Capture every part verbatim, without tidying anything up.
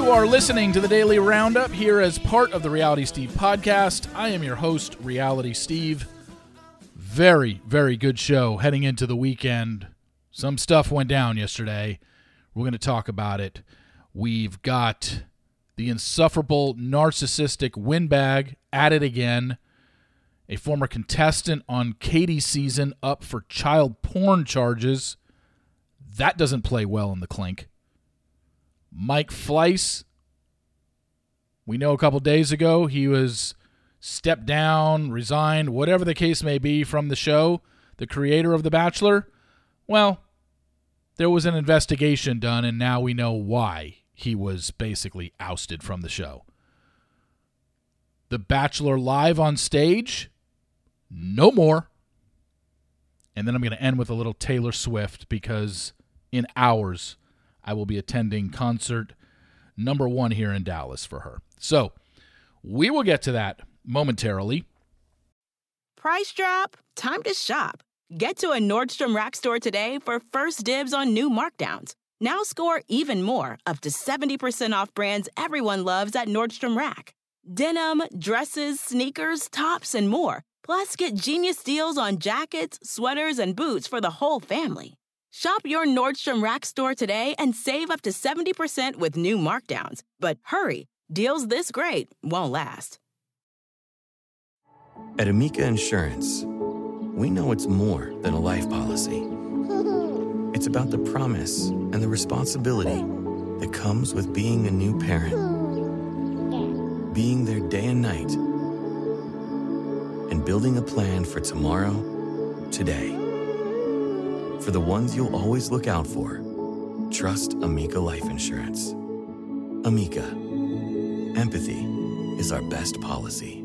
You are listening to the Daily Roundup here as part of the Reality Steve podcast. I am your host, Reality Steve. Very, very good show heading into the weekend. Some stuff went down yesterday. We're going to talk about it. We've got the insufferable, narcissistic windbag at it again. A former contestant on Katie's season up for child porn charges. That doesn't play well in the clink. Mike Fleiss, we know a couple days ago he was stepped down, resigned, whatever the case may be from the show, the creator of The Bachelor. Well, there was an investigation done, and now we know why he was basically ousted from the show. The Bachelor live on stage, no more. And then I'm going to end with a little Taylor Swift because in hours I will be attending concert number one here in Dallas for her. So we will get to that momentarily. Price drop? Time to shop. Get to a Nordstrom Rack store today for first dibs on new markdowns. Now score even more, up to seventy percent off brands everyone loves at Nordstrom Rack. Denim, dresses, sneakers, tops, and more. Plus, get genius deals on jackets, sweaters, and boots for the whole family. Shop your Nordstrom Rack store today and save up to seventy percent with new markdowns. But hurry, deals this great won't last. At Amica Insurance, we know it's more than a life policy. It's about the promise and the responsibility that comes with being a new parent. Being there day and night. And building a plan for tomorrow, today. For the ones you'll always look out for, trust Amica Life Insurance. Amica. Empathy is our best policy.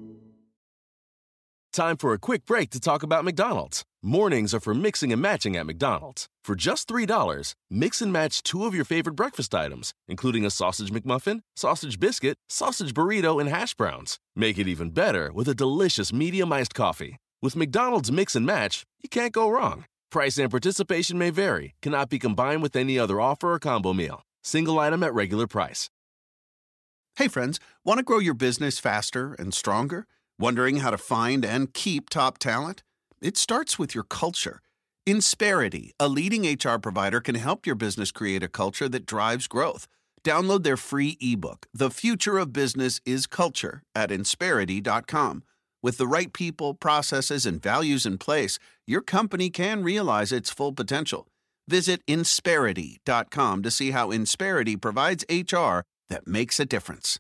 Time for a quick break to talk about McDonald's. Mornings are for mixing and matching at McDonald's. For just three dollars, mix and match two of your favorite breakfast items, including a sausage McMuffin, sausage biscuit, sausage burrito, and hash browns. Make it even better with a delicious medium iced coffee. With McDonald's Mix and Match, you can't go wrong. Price and participation may vary. Cannot be combined with any other offer or combo meal. Single item at regular price. Hey friends, want to grow your business faster and stronger? Wondering how to find and keep top talent? It starts with your culture. Insperity, a leading H R provider, can help your business create a culture that drives growth. Download their free ebook, The Future of Business is Culture, at insperity dot com. With the right people, processes, and values in place, your company can realize its full potential. Visit insperity dot com to see how Insperity provides H R that makes a difference.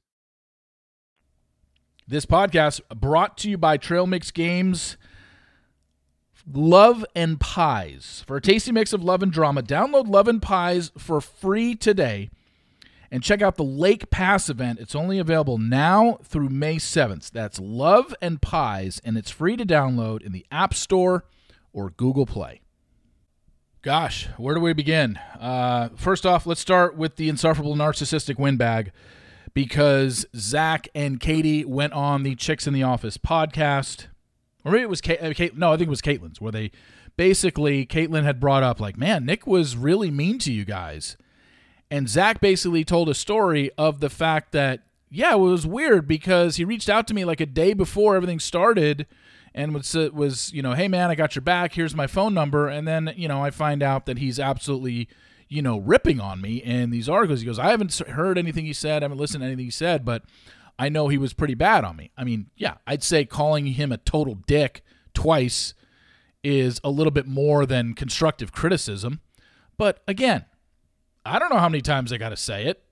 This podcast brought to you by Trail Mix Games. Love and Pies. For a tasty mix of love and drama, download Love and Pies for free today and check out the Lake Pass event. It's only available now through May seventh. That's Love and Pies, and it's free to download in the App Store or Google Play. Gosh, where do we begin? Uh, first off, let's start with the insufferable narcissistic windbag, because Zach and Katie went on the Chicks in the Office podcast. Or maybe it was Kate, Kate, no, I think it was Caitlin's, where they basically, Caitlin had brought up, like, man, Nick was really mean to you guys. And Zach basically told a story of the fact that, yeah, it was weird because he reached out to me like a day before everything started and was, was, you know, hey, man, I got your back. Here's my phone number. And then, you know, I find out that he's absolutely, you know, ripping on me in these articles. He goes, I haven't heard anything he said. I haven't listened to anything he said, but I know he was pretty bad on me. I mean, yeah, I'd say calling him a total dick twice is a little bit more than constructive criticism. But again, I don't know how many times I got to say it.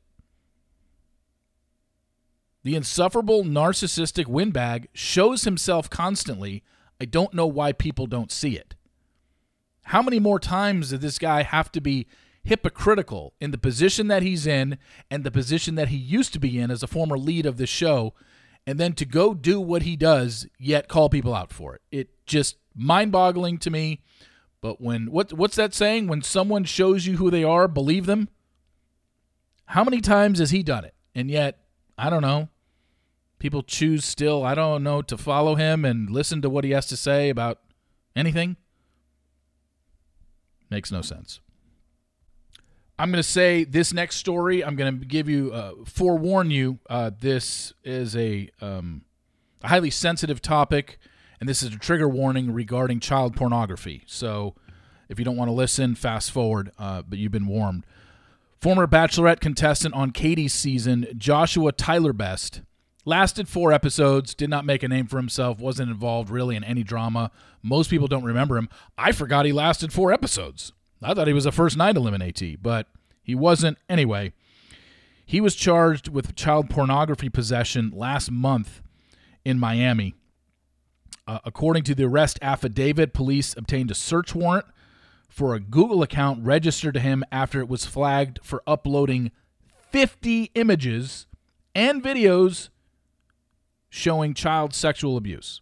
The insufferable narcissistic windbag shows himself constantly. I don't know why people don't see it. How many more times did this guy have to be hypocritical in the position that he's in and the position that he used to be in as a former lead of the show, and then to go do what he does, yet call people out for it? It just mind-boggling to me. But when what what's that saying? When someone shows you who they are, believe them. How many times has he done it? And yet, I don't know, people choose still, I don't know, to follow him and listen to what he has to say about anything. Makes no sense. I'm going to say this next story, I'm going to give you, uh, forewarn you, uh, this is a, um, a highly sensitive topic, and this is a trigger warning regarding child pornography. So if you don't want to listen, fast forward, uh, but you've been warned. Former Bachelorette contestant on Katie's season, Joshua Tyler Best, lasted four episodes, did not make a name for himself, wasn't involved really in any drama. Most people don't remember him. I forgot he lasted four episodes. I thought he was a first night eliminatee, but he wasn't. Anyway, he was charged with child pornography possession last month in Miami. Uh, according to the arrest affidavit, police obtained a search warrant for a Google account registered to him after it was flagged for uploading fifty images and videos showing child sexual abuse.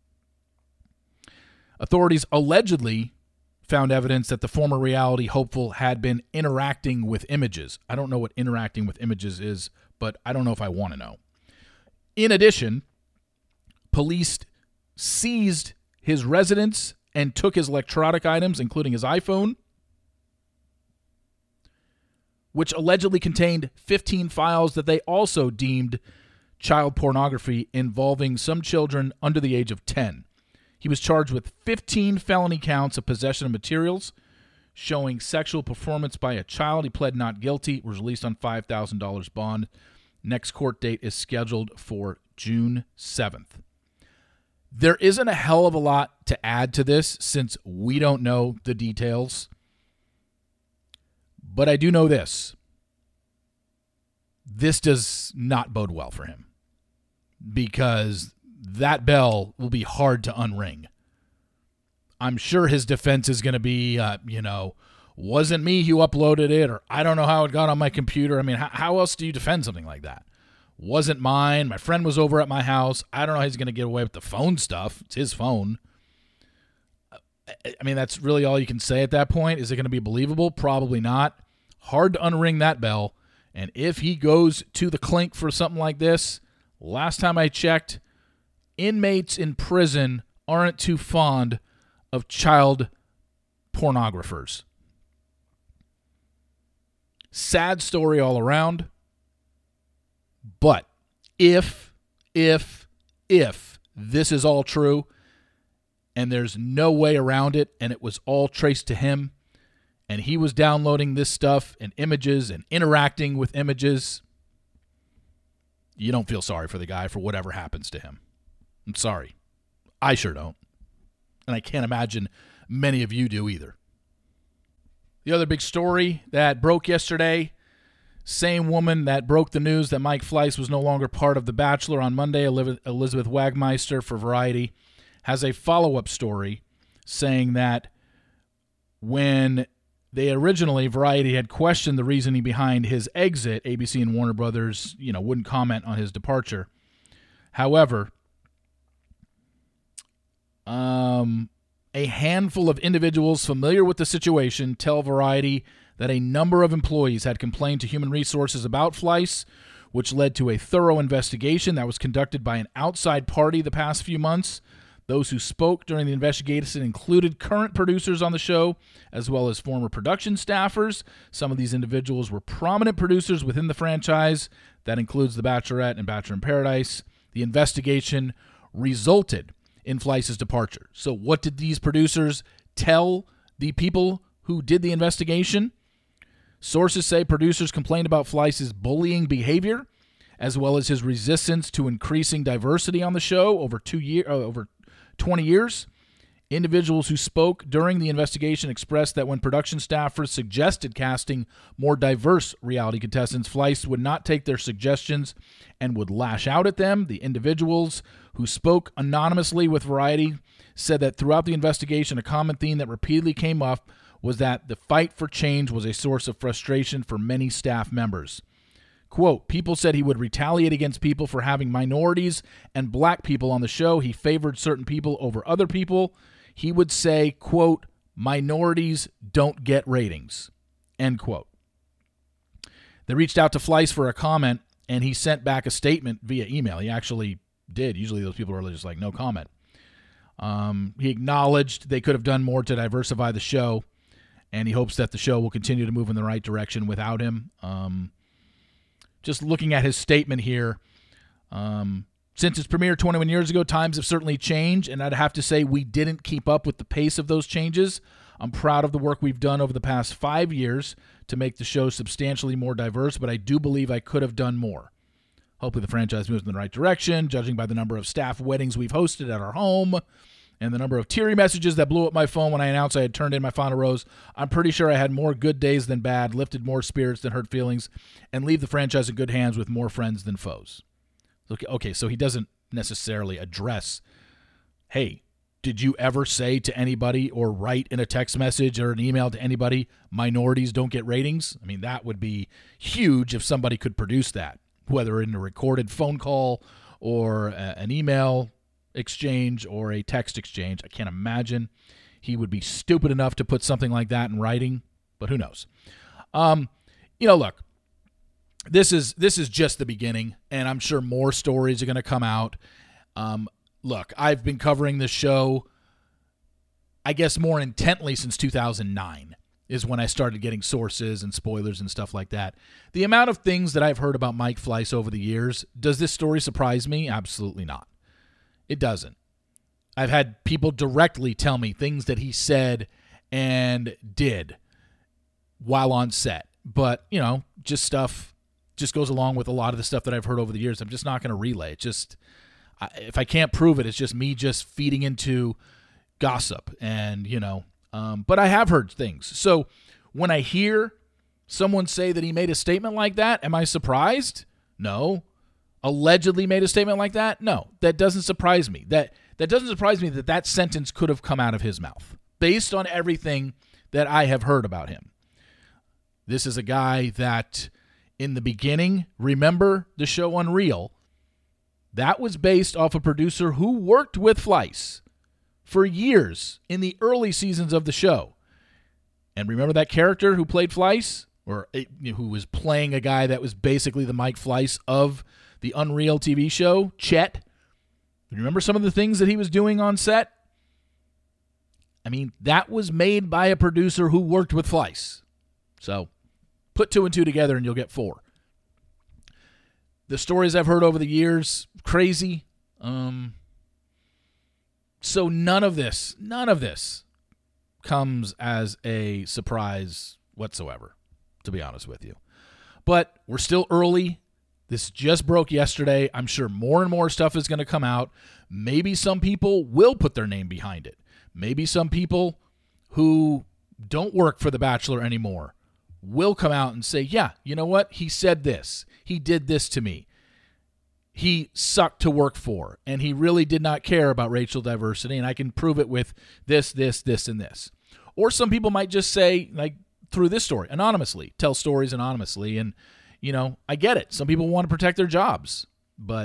Authorities allegedly found evidence that the former reality hopeful had been interacting with images. I don't know what interacting with images is, but I don't know if I want to know. In addition, police seized his residence and took his electronic items, including his iPhone, which allegedly contained fifteen files that they also deemed child pornography involving some children under the age of ten. He was charged with fifteen felony counts of possession of materials showing sexual performance by a child. He pled not guilty, was released on five thousand dollars bond. Next court date is scheduled for June seventh. There isn't a hell of a lot to add to this since we don't know the details. But I do know this. This does not bode well for him, because that bell will be hard to unring. I'm sure his defense is going to be, uh, you know, wasn't me who uploaded it, or I don't know how it got on my computer. I mean, how, how else do you defend something like that? Wasn't mine. My friend was over at my house. I don't know how he's going to get away with the phone stuff. It's his phone. I mean, that's really all you can say at that point. Is it going to be believable? Probably not. Hard to unring that bell. And if he goes to the clink for something like this, last time I checked, inmates in prison aren't too fond of child pornographers. Sad story all around. But if, if, if this is all true and there's no way around it and it was all traced to him and he was downloading this stuff and images and interacting with images, you don't feel sorry for the guy for whatever happens to him. I'm sorry. I sure don't. And I can't imagine many of you do either. The other big story that broke yesterday, same woman that broke the news that Mike Fleiss was no longer part of The Bachelor on Monday, Elizabeth Wagmeister for Variety, has a follow-up story saying that when they originally, Variety had questioned the reasoning behind his exit, A B C and Warner Brothers, you know, wouldn't comment on his departure. However, um, a handful of individuals familiar with the situation tell Variety that a number of employees had complained to Human Resources about Fleiss, which led to a thorough investigation that was conducted by an outside party the past few months. Those who spoke during the investigation included current producers on the show, as well as former production staffers. Some of these individuals were prominent producers within the franchise. That includes The Bachelorette and Bachelor in Paradise. The investigation resulted in Fleiss's departure. So what did these producers tell the people who did the investigation? Sources say producers complained about Fleiss's bullying behavior, as well as his resistance to increasing diversity on the show over two year, uh, over twenty years. Individuals who spoke during the investigation expressed that when production staffers suggested casting more diverse reality contestants, Fleiss would not take their suggestions and would lash out at them. The individuals who spoke anonymously with Variety said that throughout the investigation, a common theme that repeatedly came up was that the fight for change was a source of frustration for many staff members. Quote, people said he would retaliate against people for having minorities and black people on the show. He favored certain people over other people. He would say, quote, minorities don't get ratings, end quote. They reached out to Fleiss for a comment, and he sent back a statement via email. He actually did. Usually those people are just like, no comment. Um, he acknowledged they could have done more to diversify the show, and he hopes that the show will continue to move in the right direction without him. Um, just looking at his statement here, um, since its premiere twenty-one years ago, times have certainly changed, and I'd have to say we didn't keep up with the pace of those changes. I'm proud of the work we've done over the past five years to make the show substantially more diverse, but I do believe I could have done more. Hopefully the franchise moves in the right direction, judging by the number of staff weddings we've hosted at our home and the number of teary messages that blew up my phone when I announced I had turned in my final rose. I'm pretty sure I had more good days than bad, lifted more spirits than hurt feelings, and leave the franchise in good hands with more friends than foes. Okay, okay, so he doesn't necessarily address, hey, did you ever say to anybody or write in a text message or an email to anybody, minorities don't get ratings? I mean, that would be huge if somebody could produce that, whether in a recorded phone call or a, an email exchange or a text exchange. I can't imagine he would be stupid enough to put something like that in writing, but who knows? Um, you know, look, this is this is just the beginning, and I'm sure more stories are going to come out. Um, look, I've been covering this show, I guess, more intently since two thousand nine is when I started getting sources and spoilers and stuff like that. The amount of things that I've heard about Mike Fleiss over the years, does this story surprise me? Absolutely not. It doesn't. I've had people directly tell me things that he said and did while on set. But, you know, just stuff just goes along with a lot of the stuff that I've heard over the years. I'm just not going to relay it. Just if I can't prove it, it's just me just feeding into gossip. And, you know, um, but I have heard things. So when I hear someone say that he made a statement like that, am I surprised? No. Allegedly made a statement like that? No. That doesn't surprise me. That that doesn't surprise me that that sentence could have come out of his mouth based on everything that I have heard about him. This is a guy that in the beginning, remember the show Unreal? That was based off a producer who worked with Fleiss for years in the early seasons of the show. And remember that character who played Fleiss? Or who was playing a guy that was basically the Mike Fleiss of the Unreal T V show, Chet? Remember some of the things that he was doing on set? I mean, that was made by a producer who worked with Fleiss. So put two and two together and you'll get four. The stories I've heard over the years, crazy. Um, so none of this, none of this comes as a surprise whatsoever, to be honest with you. But we're still early. This just broke yesterday. I'm sure more and more stuff is going to come out. Maybe some people will put their name behind it. Maybe some people who don't work for The Bachelor anymore will come out and say, yeah, you know what? He said this. He did this to me. He sucked to work for, and he really did not care about racial diversity, and I can prove it with this, this, this, and this. Or some people might just say, like, through this story, anonymously, tell stories anonymously, and, you know, I get it. Some people want to protect their jobs, but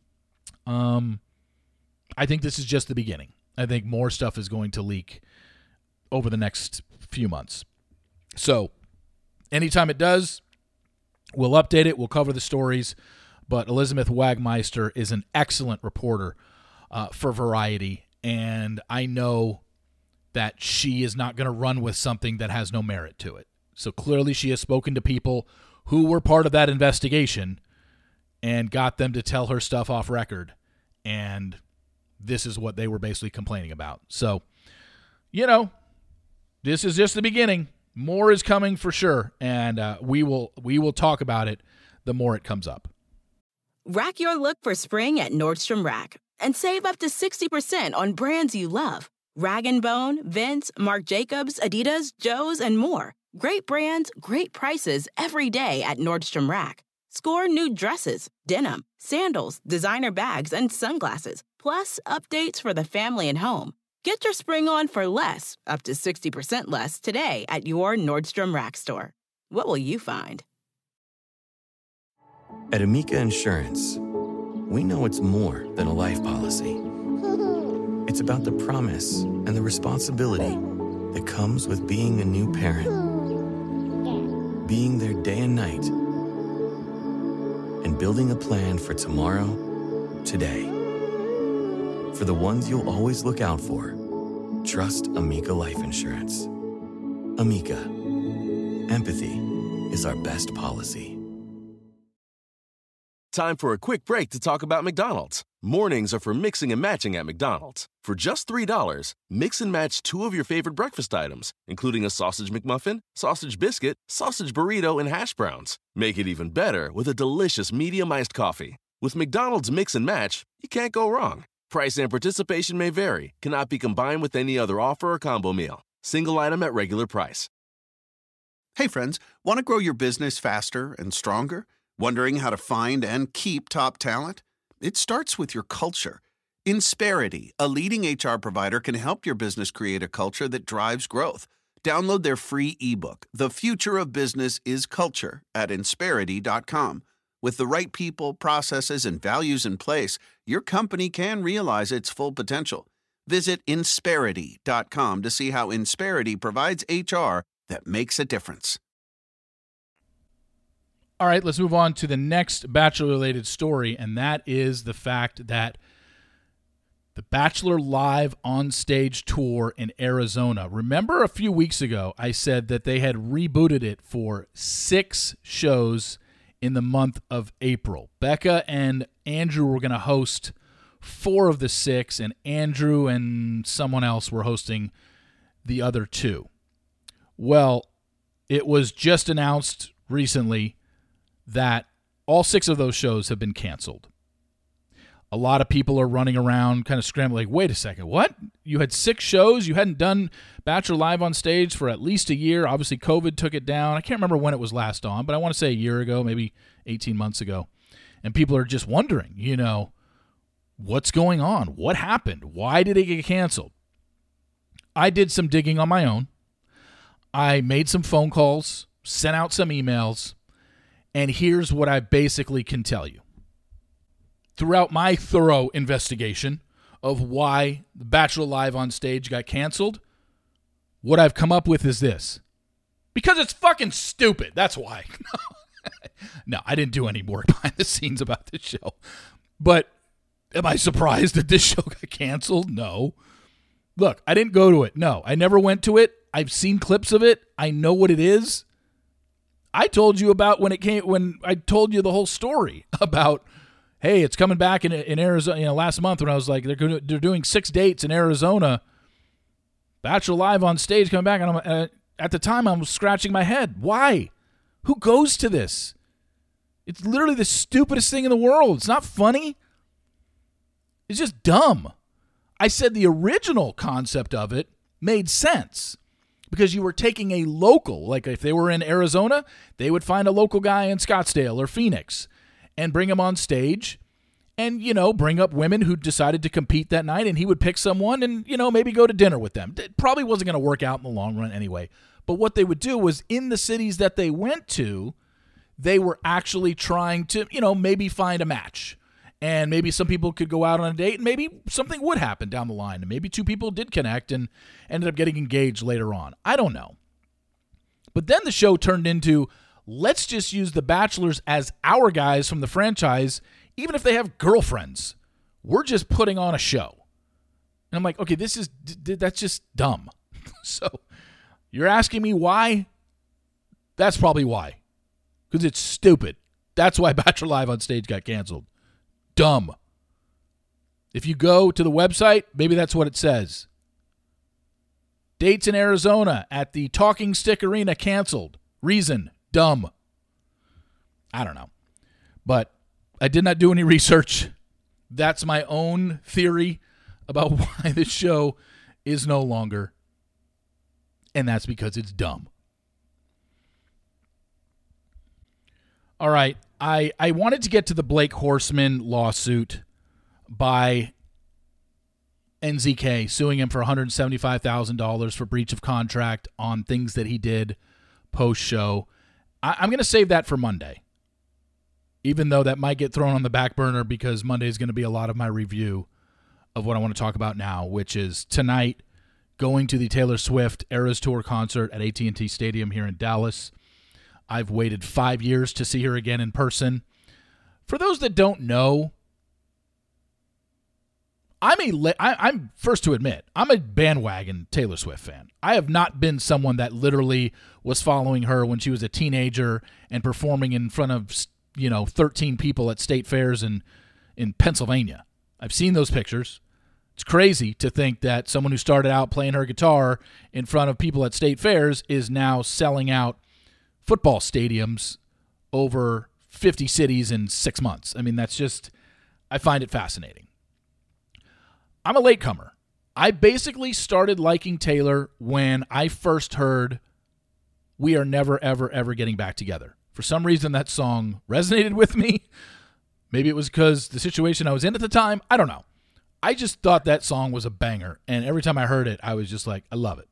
um, I think this is just the beginning. I think more stuff is going to leak over the next few months. So anytime it does, we'll update it. We'll cover the stories. But Elizabeth Wagmeister is an excellent reporter uh, for Variety, and I know that she is not going to run with something that has no merit to it. So clearly she has spoken to people who were part of that investigation and got them to tell her stuff off record, and this is what they were basically complaining about. So, you know, this is just the beginning. More is coming for sure, and uh, we will we will talk about it the more it comes up. Rack your look for spring at Nordstrom Rack and save up to sixty percent on brands you love. Rag and Bone, Vince, Marc Jacobs, Adidas, Joe's, and more. Great brands, great prices every day at Nordstrom Rack. Score new dresses, denim, sandals, designer bags, and sunglasses, plus updates for the family and home. Get your spring on for less, up to sixty percent less, today at your Nordstrom Rack store. What will you find? At Amica Insurance, we know it's more than a life policy. It's about the promise and the responsibility that comes with being a new parent. Being there day and night. And building a plan for tomorrow, today. For the ones you'll always look out for, trust Amica Life Insurance. Amica. Empathy is our best policy. Time for a quick break to talk about McDonald's. Mornings are for mixing and matching at McDonald's. For just three dollars, mix and match two of your favorite breakfast items, including a sausage McMuffin, sausage biscuit, sausage burrito, and hash browns. Make it even better with a delicious medium iced coffee. With McDonald's Mix and Match, you can't go wrong. Price and participation may vary, cannot be combined with any other offer or combo meal. Single item at regular price. Hey friends, want to grow your business faster and stronger? Wondering how to find and keep top talent? It starts with your culture. Insperity, a leading H R provider, can help your business create a culture that drives growth. Download their free ebook, The Future of Business is Culture, at insperity dot com. With the right people, processes, and values in place, your company can realize its full potential. Visit insperity dot com to see how Insperity provides H R that makes a difference. All right, let's move on to the next Bachelor-related story, and that is the fact that the Bachelor Live on Stage tour in Arizona. Remember a few weeks ago, I said that they had rebooted it for six shows in the month of April. Becca and Andrew were going to host four of the six, and Andrew and someone else were hosting the other two. Well, it was just announced recently that all six of those shows have been canceled. A lot of people are running around kind of scrambling, like, wait a second, what? You had six shows? You hadn't done Bachelor Live on Stage for at least a year? Obviously, COVID took it down. I can't remember when it was last on, but I want to say a year ago, maybe eighteen months ago. And people are just wondering, you know, what's going on? What happened? Why did it get canceled? I did some digging on my own. I made some phone calls, sent out some emails, and here's what I basically can tell you. Throughout my thorough investigation of why The Bachelor Live on Stage got canceled, what I've come up with is this. Because it's fucking stupid. That's why. No, I didn't do any work behind the scenes about this show. But am I surprised that this show got canceled? No. Look, I didn't go to it. No, I never went to it. I've seen clips of it. I know what it is. I told you about when it came, when I told you the whole story about, hey, it's coming back in in Arizona, you know, last month when I was like, they're gonna, they're doing six dates in Arizona, Bachelor Live on Stage coming back, and I'm, uh, at the time I was scratching my head. Why? Who goes to this? It's literally the stupidest thing in the world. It's not funny. It's just dumb. I said the original concept of it made sense because you were taking a local, like if they were in Arizona, they would find a local guy in Scottsdale or Phoenix and bring him on stage and, you know, bring up women who decided to compete that night, and he would pick someone and, you know, maybe go to dinner with them. It probably wasn't going to work out in the long run anyway. But what they would do was in the cities that they went to, they were actually trying to, you know, maybe find a match. And maybe some people could go out on a date, and maybe something would happen down the line. And maybe two people did connect and ended up getting engaged later on. I don't know. But then the show turned into, let's just use the Bachelors as our guys from the franchise, even if they have girlfriends. We're just putting on a show. And I'm like, okay, this is, that's just dumb. So you're asking me why? That's probably why. Because it's stupid. That's why Bachelor Live on Stage got canceled. Dumb. If you go to the website, maybe that's what it says. Dates in Arizona at the Talking Stick Arena canceled. Reason, dumb. I don't know. But I did not do any research. That's my own theory about why this show is no longer. And that's because it's dumb. All right. I, I wanted to get to the Blake Horstmann lawsuit by N Z K suing him for one hundred seventy-five thousand dollars for breach of contract on things that he did post-show. I, I'm going to save that for Monday, even though that might get thrown on the back burner because Monday is going to be a lot of my review of what I want to talk about now, which is tonight going to the Taylor Swift Eras Tour concert at A T and T Stadium here in Dallas. I've waited five years to see her again in person. For those that don't know, I'm a li- I, I'm first to admit I'm a bandwagon Taylor Swift fan. I have not been someone that literally was following her when she was a teenager and performing in front of, you know, thirteen people at state fairs in in Pennsylvania. I've seen those pictures. It's crazy to think that someone who started out playing her guitar in front of people at state fairs is now selling out football stadiums over fifty cities in six months. I mean, that's just, I find it fascinating. I'm a latecomer. I basically started liking Taylor when I first heard We Are Never, Ever, Ever Getting Back Together. For some reason, that song resonated with me. Maybe it was because the situation I was in at the time. I don't know. I just thought that song was a banger, and every time I heard it, I was just like, I love it.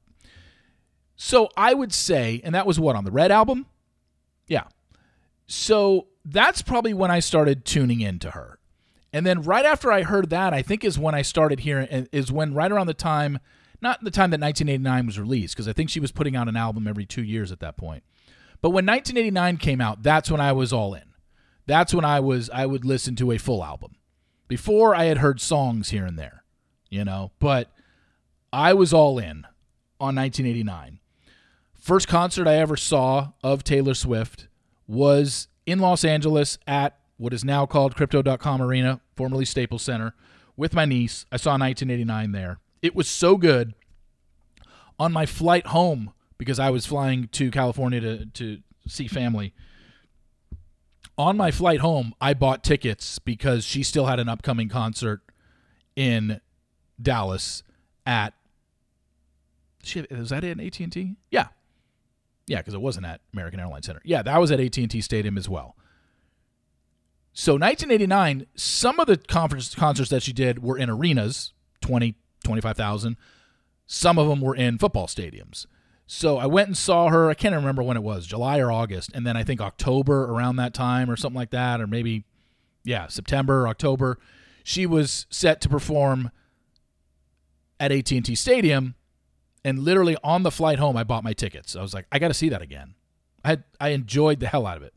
So I would say, and that was what, on the Red album? Yeah. So that's probably when I started tuning into her. And then right after I heard that, I think is when I started hearing, is when right around the time, not the time that nineteen eighty-nine was released, because I think she was putting out an album every two years at that point. But when nineteen eighty-nine came out, that's when I was all in. That's when I was, I would listen to a full album. Before, I had heard songs here and there, you know, but I was all in on nineteen eighty-nine. First concert I ever saw of Taylor Swift was in Los Angeles at what is now called Crypto dot com Arena, formerly Staples Center, with my niece. I saw nineteen eighty-nine there. It was so good. On my flight home, because I was flying to California to, to see family, on my flight home, I bought tickets because she still had an upcoming concert in Dallas at, shit, was that at A T and T? Yeah. Yeah, because it wasn't at American Airlines Center. Yeah, that was at A T and T Stadium as well. So nineteen eighty-nine, some of the conference concerts that she did were in arenas, twenty, twenty-five thousand. Some of them were in football stadiums. So I went and saw her, I can't remember when it was, July or August, and then I think October around that time or something like that, or maybe, yeah, September or October. She was set to perform at A T and T Stadium, and literally on the flight home, I bought my tickets. I was like, I got to see that again. I had, I enjoyed the hell out of it.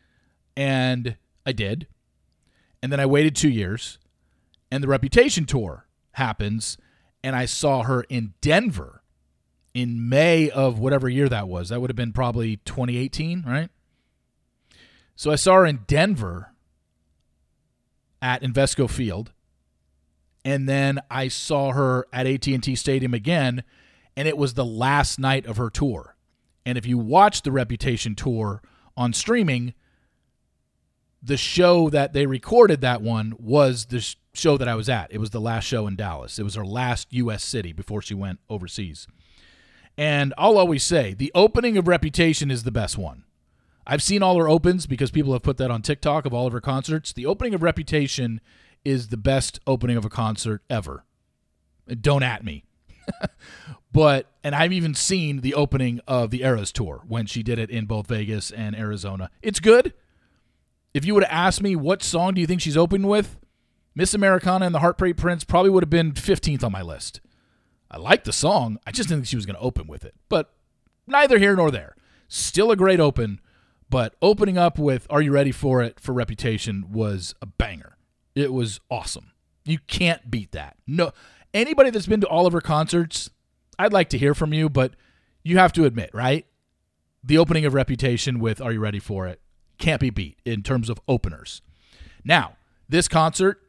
And I did. And then I waited two years, and the Reputation tour happens, and I saw her in Denver in May of whatever year that was. That would have been probably twenty eighteen, right? So I saw her in Denver at Invesco Field, and then I saw her at A T and T Stadium again, and it was the last night of her tour. And if you watch the Reputation tour on streaming, the show that they recorded that one was the show that I was at. It was the last show in Dallas. It was her last U S city before she went overseas. And I'll always say, the opening of Reputation is the best one. I've seen all her opens because people have put that on TikTok of all of her concerts. The opening of Reputation is the best opening of a concert ever. Don't at me. But, and I've even seen the opening of the Eras Tour when she did it in both Vegas and Arizona. It's good. If you would have asked me what song do you think she's opening with, Miss Americana and the Heartbreak Prince probably would have been fifteenth on my list. I like the song. I just didn't think she was going to open with it. But neither here nor there. Still a great open, but opening up with Are You Ready For It for Reputation was a banger. It was awesome. You can't beat that. No, anybody that's been to all of her concerts, I'd like to hear from you, but you have to admit, right? The opening of Reputation with Are You Ready For It can't be beat in terms of openers. Now, this concert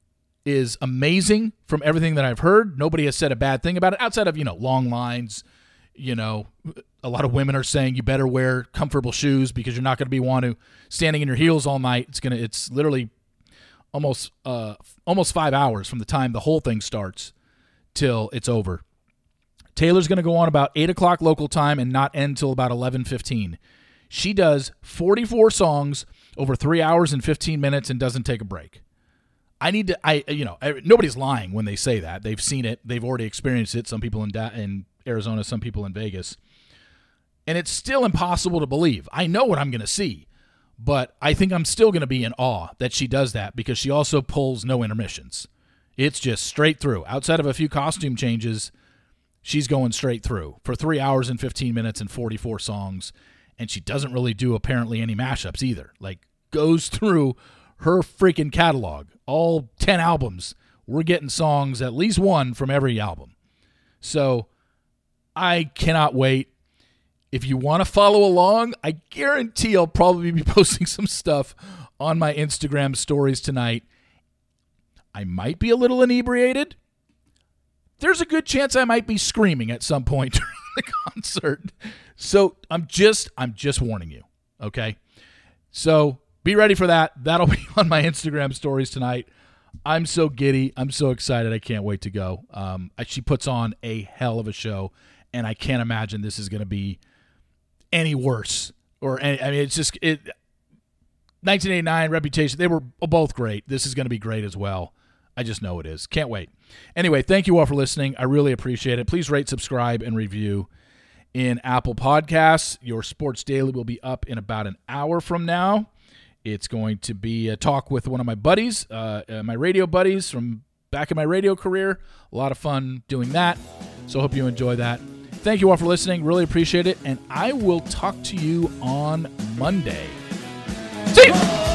is amazing from everything that I've heard. Nobody has said a bad thing about it outside of, you know, long lines. You know, a lot of women are saying you better wear comfortable shoes because you're not going to be want to standing in your heels all night. It's going to, it's literally almost, uh, almost five hours from the time the whole thing starts till it's over. Taylor's going to go on about eight o'clock local time and not end till about eleven fifteen. She does forty-four songs over three hours and fifteen minutes and doesn't take a break. I need to, I, you know, nobody's lying when they say that. They've seen it. They've already experienced it. Some people in, da- in Arizona, some people in Vegas. And it's still impossible to believe. I know what I'm going to see, but I think I'm still going to be in awe that she does that because she also pulls no intermissions. It's just straight through. Outside of a few costume changes, she's going straight through for three hours and fifteen minutes and forty-four songs. And she doesn't really do apparently any mashups either. Like, goes through her freaking catalog, all ten albums, we're getting songs, at least one from every album. So I cannot wait. If you want to follow along, I guarantee I'll probably be posting some stuff on my Instagram stories tonight. I might be a little inebriated. There's a good chance I might be screaming at some point during the concert. So I'm just I'm just warning you, okay? So be ready for that. That'll be on my Instagram stories tonight. I'm so giddy. I'm so excited. I can't wait to go. Um, she puts on a hell of a show, and I can't imagine this is going to be any worse. Or any, I mean, it's just it. nineteen eighty-nine, Reputation, they were both great. This is going to be great as well. I just know it is. Can't wait. Anyway, thank you all for listening. I really appreciate it. Please rate, subscribe, and review in Apple Podcasts. Your Sports Daily will be up in about an hour from now. It's going to be a talk with one of my buddies, uh, uh, my radio buddies from back in my radio career. A lot of fun doing that. So I hope you enjoy that. Thank you all for listening. Really appreciate it. And I will talk to you on Monday. See you.